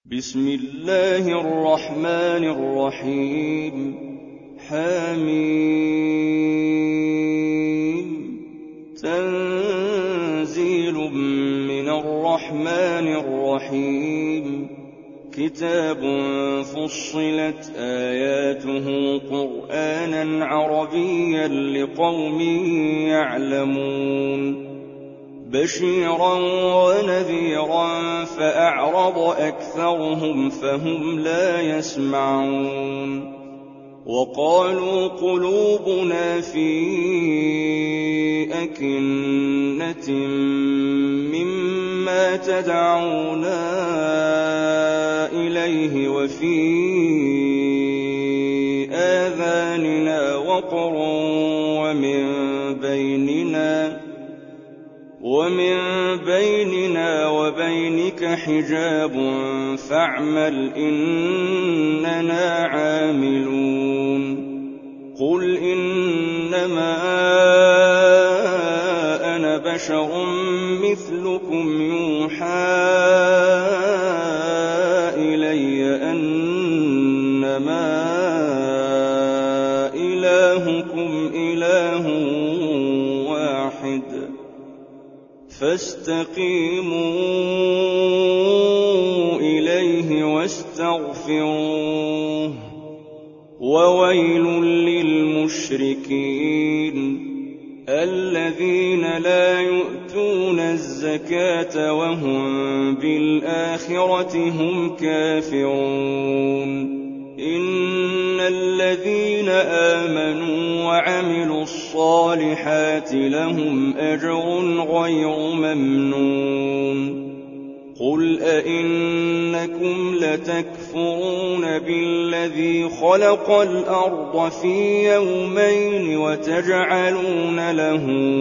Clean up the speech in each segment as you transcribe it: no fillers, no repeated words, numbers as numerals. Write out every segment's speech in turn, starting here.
بسم الله الرحمن الرحيم حميم تنزيل من الرحمن الرحيم كتاب فصلت آياته قرآنا عربيا لقوم يعلمون بشيرا ونذيرا فأعرض أكثرهم فهم لا يسمعون وقالوا قلوبنا في أكنة مما تدعونا إليه وفي آذاننا وقر ومن بيننا وبينك حجاب فاعمل إننا عاملون قل إنما أنا بشر مثلكم يوحى إلي أنما إلهكم إله واحد فاستقيموا إليه واستغفروه وويل للمشركين الذين لا يؤتون الزكاة وهم بالآخرة هم كافرون إن الذين آمنوا وعملوا الصالحات لهم أجر غير ممنون قل أئنكم لتكفرون بالذي خلق الأرض في يومين وتجعلون له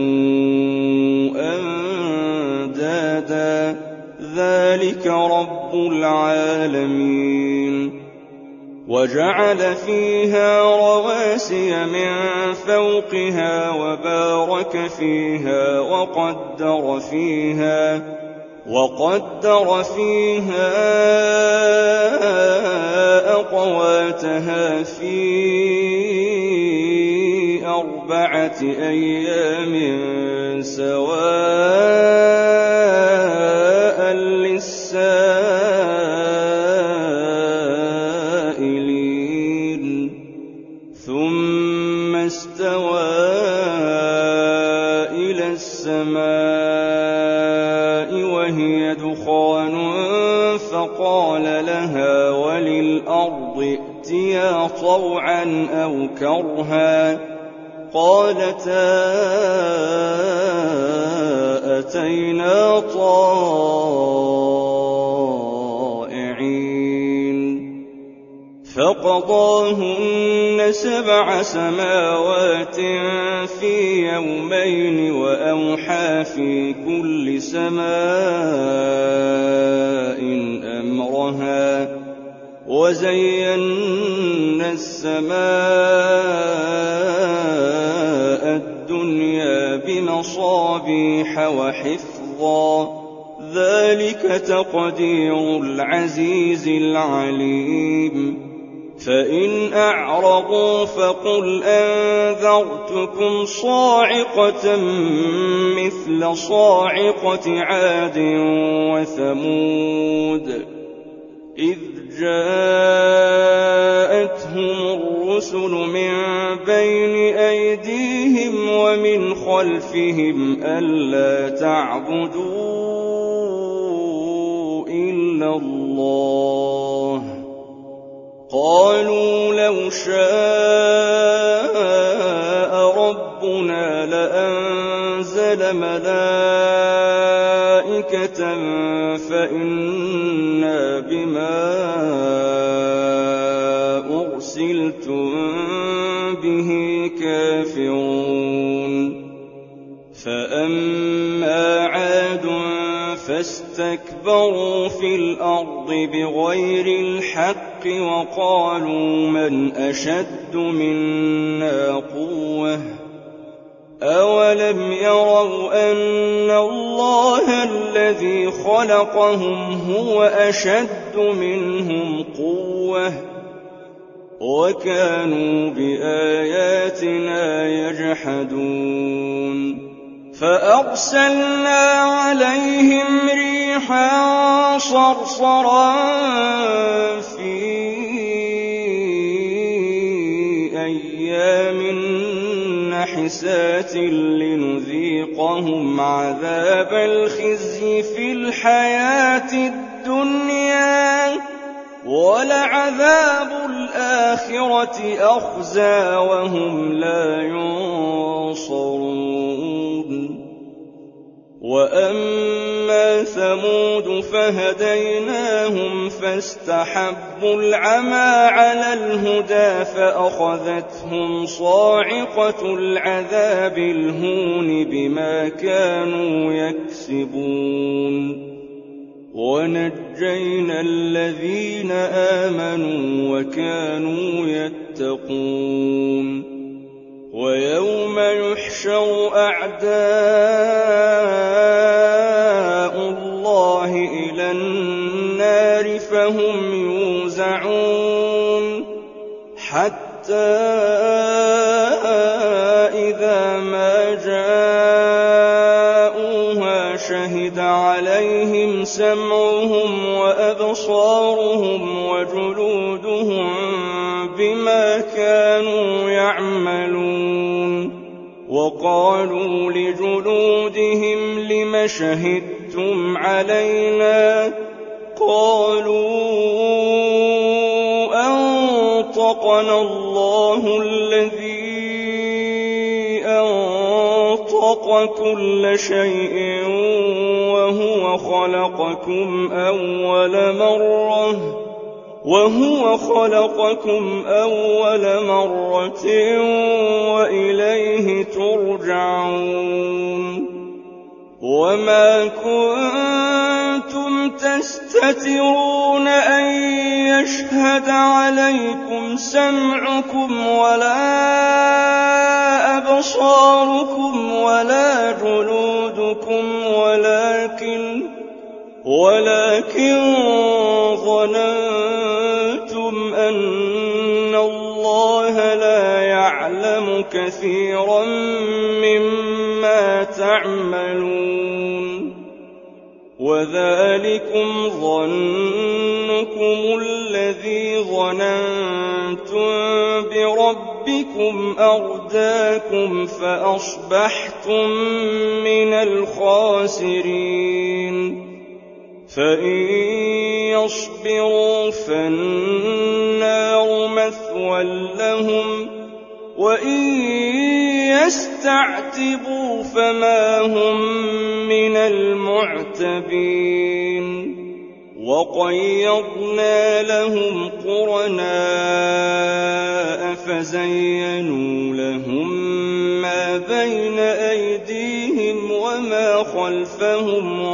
أندادا ذلك رب العالمين وجعل فيها رواسي من فوقها وبارك فيها وقدر فيها أقواتها في 4 أيام سواء للسائلين ثم استوى إلى السماء وهي دخان فقال لها وللأرض ائتيا طوعا أو كرها قالتا أتينا طائعين فقضاهن 7 سماوات في يومين وأوحى في كل سماء أمرها وزينا السماء الدنيا بمصابيح وحفظا ذلك تقدير العزيز العليم فإن أعرضوا فقل أنذرتكم صاعقة مثل صاعقة عاد وثمود إذ جاءتهم الرسل من بين أيديهم ومن خلفهم ألا تعبدوا إلا الله قالوا لو شاء ربنا لأنزل ملائكة فإنا بما أرسلتم به كافرون فأما عاد فاستكبروا في الأرض بغير الحق وقالوا من أشد منا قوة أَوَلَمْ يَرَوْا أَنَّ اللَّهَ الَّذِي خَلَقَهُمْ هُوَ أَشَدُّ مِنْهُمْ قُوَّةً وَكَانُوا بِآيَاتِنَا يَجْحَدُونَ فَأَرْسَلْنَا عَلَيْهِمْ رِيحًا صَرْصَرًا فِي أَيَّامٍ نَحِسَاتٍ لِنُذِيقَهُمْ عَذَابَ الْخِزْيِ فِي الْحَيَاةِ الدُّنْيَا ۖ وَلَعَذَابُ الْآخِرَةِ أَخْزَىٰ وَهُمْ لَا يُنصَرُونَ وَأَمَّا ثَمُودُ فَهَدَيْنَاهُمْ فَاسْتَحَبُّوا الْعَمَىٰ عَلَى الْهُدَىٰ فَأَخَذَتْهُمْ صَاعِقَةُ الْعَذَابِ الْهُونِ بِمَا كَانُوا يَكْسِبُونَ وَنَجَّيْنَا الَّذِينَ آمَنُوا وَكَانُوا يَتَّقُونَ وَيَوْمَ يُحْشَرُ أَعْدَاءُ اللَّهِ إِلَى النَّارِ فَهُمْ يُوزَعُونَ حَتَّىٰ إِذَا مَا جَاءُوهَا شَهِدَ عَلَيْهِمْ سَمْعُهُمْ وَأَبْصَارُهُمْ وَجُلُودُهُم بِمَا كَانُوا يَعْمَلُونَ وَقَالُوا لِجُلُودِهِمْ لِمَ شَهِدتُّمْ عَلَيْنَا ۖ قَالُوا أَنطَقَنَا اللَّهُ الَّذِي أَنطَقَ كُلَّ شَيْءٍ وَهُوَ خَلَقَكُمْ أَوَّلَ مَرَّةٍ وَإِلَيْهِ تُرْجَعُونَ وَمَا كُنتُمْ تَسْتَتِرُونَ أَن يَشْهَدَ عَلَيْكُمْ سَمْعُكُمْ وَلَا أَبْصَارُكُمْ وَلَا جُلُودُكُمْ وَلَٰكِن ظَنَنتُمْ أَنَّ اللَّهَ لَا يَعْلَمُ كَثِيرًا مِّمَّا تَعْمَلُونَ وَذَٰلِكُمْ ظَنُّكُمُ الَّذِي ظَنَنتُم بِرَبِّكُمْ أَرْدَاكُمْ فَأَصْبَحْتُم مِّنَ الْخَاسِرِينَ فَإِن يَصْبِرُوا فَالنَّارُ مَثْوًى لَّهُمْ وَإِن يَسْتَعْتِبُوا فَمَا هُم مِّنَ الْمُعْتَبِينَ وَقَيَّضْنَا لَهُمْ قُرَنَاءَ فَزَيَّنُوا لَهُم مَّا بَيْنَ أَيْدِيهِمْ وَمَا خَلْفَهُمْ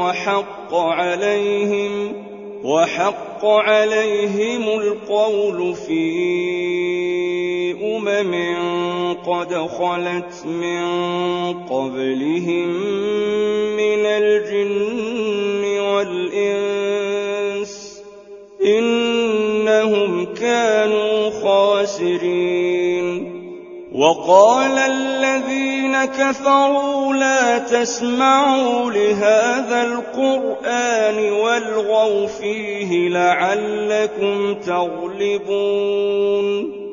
وَحَقَّ عَلَيْهِمُ الْقَوْلُ فِي أُمَمٍ قَدْ خَلَتْ مِن قَبْلِهِم مِّنَ الْجِنِّ وَالْإِنسِ ۖ إِنَّهُمْ كَانُوا خَاسِرِينَ وَقَالَ الَّذِينَ كَفَرُوا لَا تَسْمَعُوا لِهَٰذَا الْقُرْآنِ وَالْغَوْا فِيهِ لَعَلَّكُمْ تَغْلِبُونَ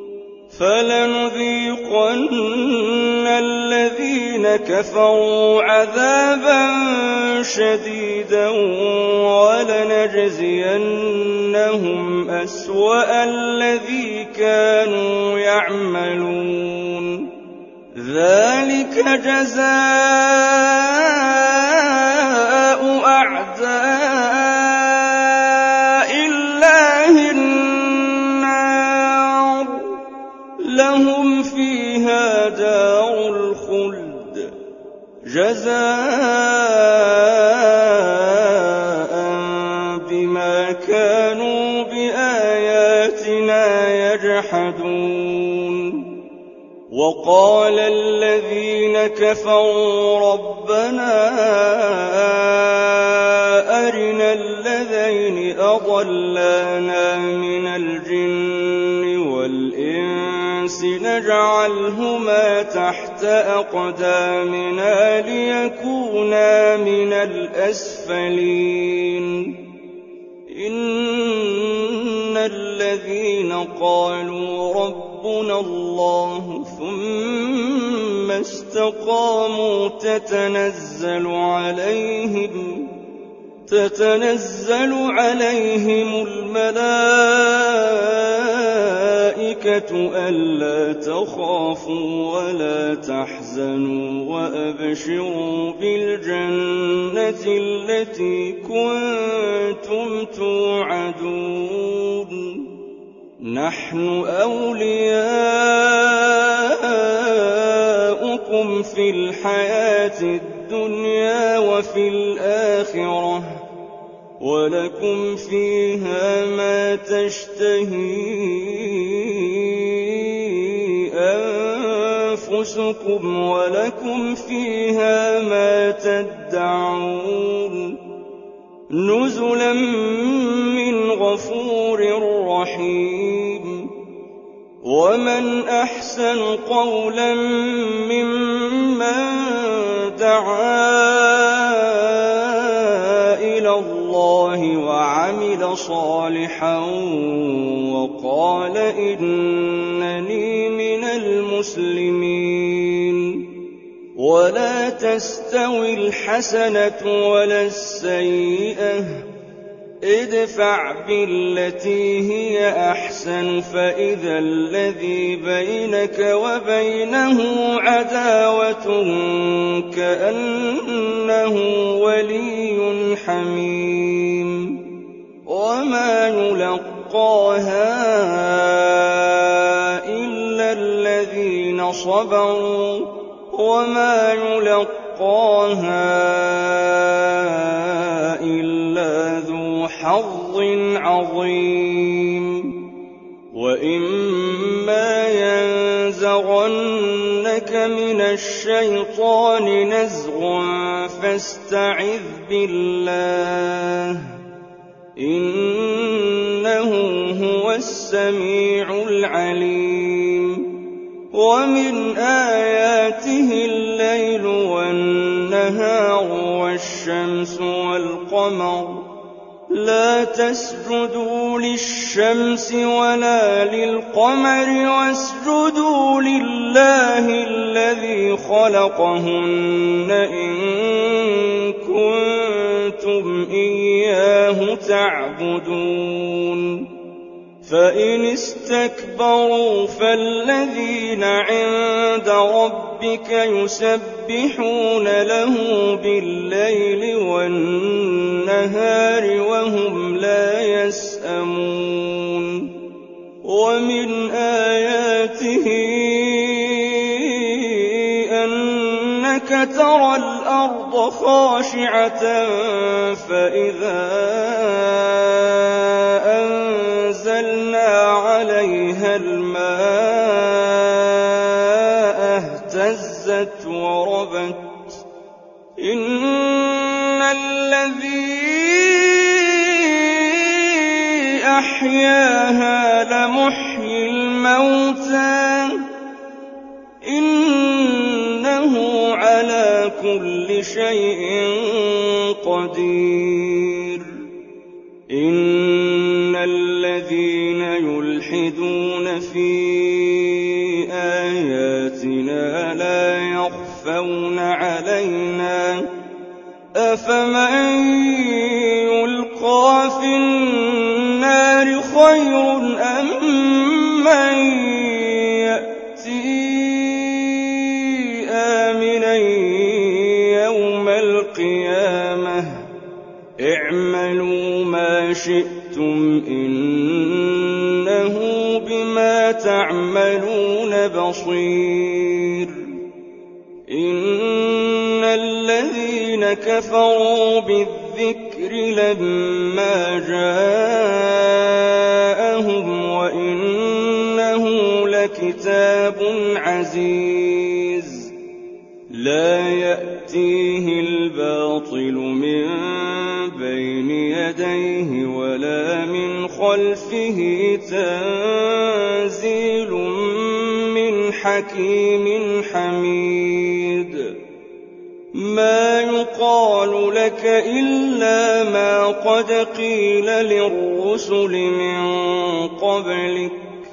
فَلَنُذِيقَنَّ الَّذِينَ كَفَرُوا عَذَابًا شَدِيدًا وَلَنَجْزِيَنَّهُمْ أَسْوَأَ الَّذِي كَانُوا يَعْمَلُونَ ذَٰلِكَ جَزَاءُ أَعْدَاءِ اللَّهِ النَّارُ لَهُمْ فِيهَا دَارُ الْخُلْدِ جَزَاءً بِمَا كَانُوا بِآيَاتِنَا يَجْحَدُونَ وقال الذين كفروا ربنا أرنا الذين أضلانا من الجن والإنس نجعلهما تحت أقدامنا ليكونا من الأسفلين إن الذين قالوا ربنا الله ثم استقاموا تتنزل عليهم الملائكة ألا تخافوا ولا تحزنوا وأبشروا بالجنة التي كنتم توعدون نحن أولياؤكم في الحياة الدنيا وفي الآخرة ولكم فيها ما تشتهي أنفسكم ولكم فيها ما تدعون نزلا من غفور رحيم ومن أحسن قولا ممن دعا إلى الله وعمل صالحا وقال إنني من المسلمين ولا تستوي الحسنة ولا السيئة ادفع بالتي هي أحسن فإذا الذي بينك وبينه عداوة كأنه ولي حميم وما يلقاها إلا الذين صبروا وما يلقاها إلا ذو حظ عظيم وإما ينزغنك من الشيطان نزغ فاستعذ بالله إنه هو السميع العليم ومن آياته الليل والنهار والشمس والقمر لا تسجدوا للشمس ولا للقمر واسجدوا لله الذي خلقهن إن كنتم إياه تعبدون فإن استكبروا فالذين عند ربك يسبحون له بالليل والنهار وهم لا يسأمون ومن آياته أنك ترى الأرض خاشعة فإذا أنزلنا عليها الماء اهتزت وربت إن الذي أحياها لمحيي الموتى إنه على كل شيء قدير إن الذين يلحدون في آياتنا لا يخفون علينا أفمن يلقى في النار خير أم من يأتي آمنا يوم القيامة اعملوا ما شئتم إنه بما تعملون بصير إن الذين كفروا بالذكر لما جاءهم وإنه لكتاب عزيز العزيز لا يأتيه الباطل من بين يديه ولا من خلفه تنزيل من حكيم حميد ما يقال لك إلا ما قد قيل للرسل من قبلك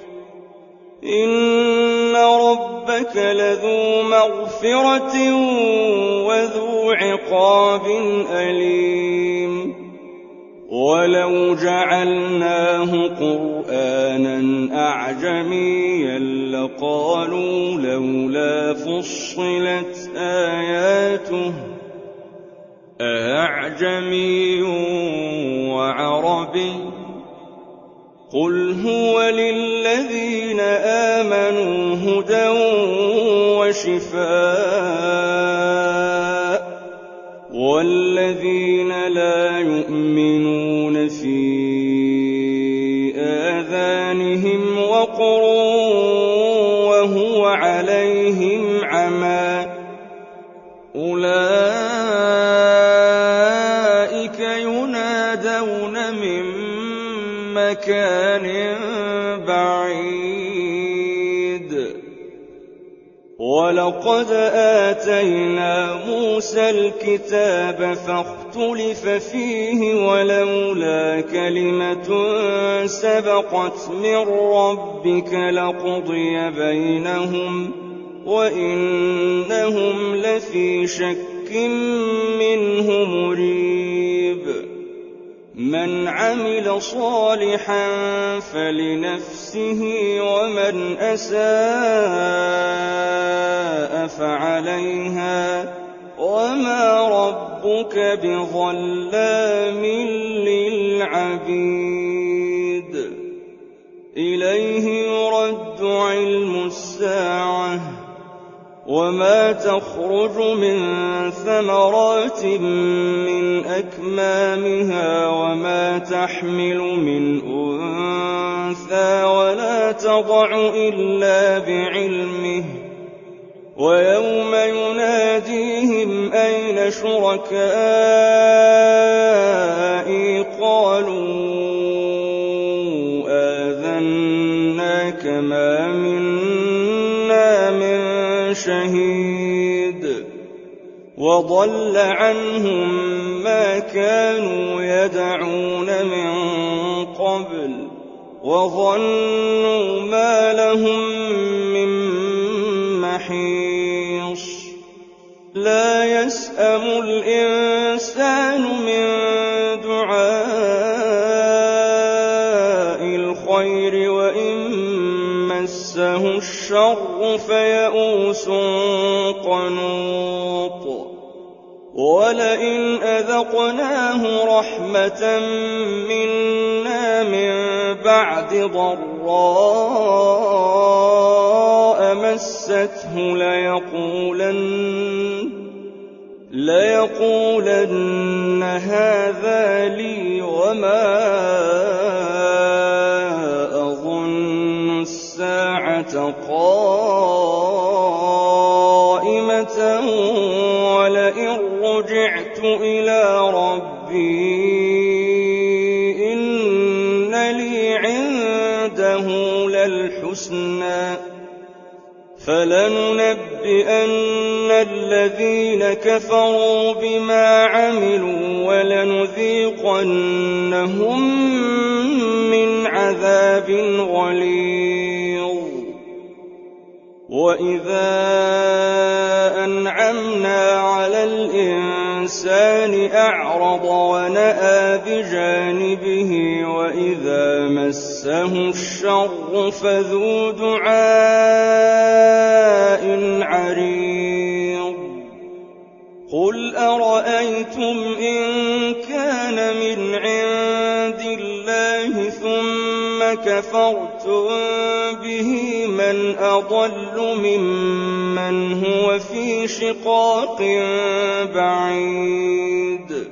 إن ربك لذو مغفرة وذو عقاب أليم ولو جعلناه قرآنا أعجميا لقالوا لولا فصلت آياته أأعجمي وعربي قل هو للذين آمنوا هدى وشفاء والذين لا يؤمنون في آذانهم وقر وهو عليهم عمى أولئك ينادون من مكان بعيد ولقد آتينا موسى الكتاب فاختلف فيه ولولا كلمة سبقت من ربك لقضي بينهم وإنهم لفي شك منه مريب من عمل صالحا فلنفسه ومن أساء فعليها وما ربك بظلام للعبيد إليه يرد علم الساعة وما تخرج من ثمرات من أكمامها وما تحمل من أنثى ولا تضع إلا بعلمه ويوم يناديهم أين شركائي قالوا آذناك ما منا من شهيد وضل عنهم ما كانوا يدعون من قبل وظنوا ما لهم من محيص لا يسأم الإنسان من دعاء الخير وإن مسه الشر فيئوس قنوط ولئن أذقناه رحمة منا من بعد ضراء مسته ليقولن هذا لي وما أظن الساعة قائمة ولئن رجعت إلى ربي إن لي عنده للحسنى فلننبئن الذين كفروا بما عملوا ولنذيقنهم من عذاب غليظ وإذا أنعمنا على الإنسان أعرض ونأى بجانبه وإذا مسه الشر فذو دعاء عريض قل أرأيتم إن كان من عند الله ثم كفرتم به من أضل ممن هو في شقاق بعيد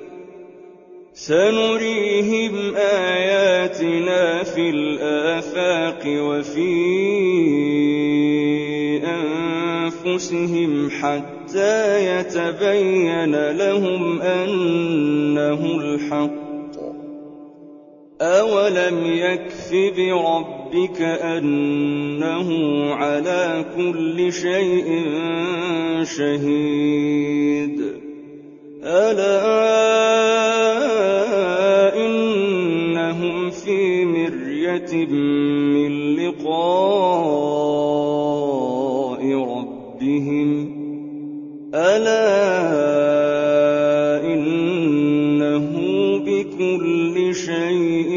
سنريهم آياتنا في الآفاق وفي أنفسهم حتى يتبين لهم أنه الحق. أولم يكف بربك أنه على كل شيء شهيد. ألا إنهم في مرية من لقاء ربهم ألا إنه بكل شيء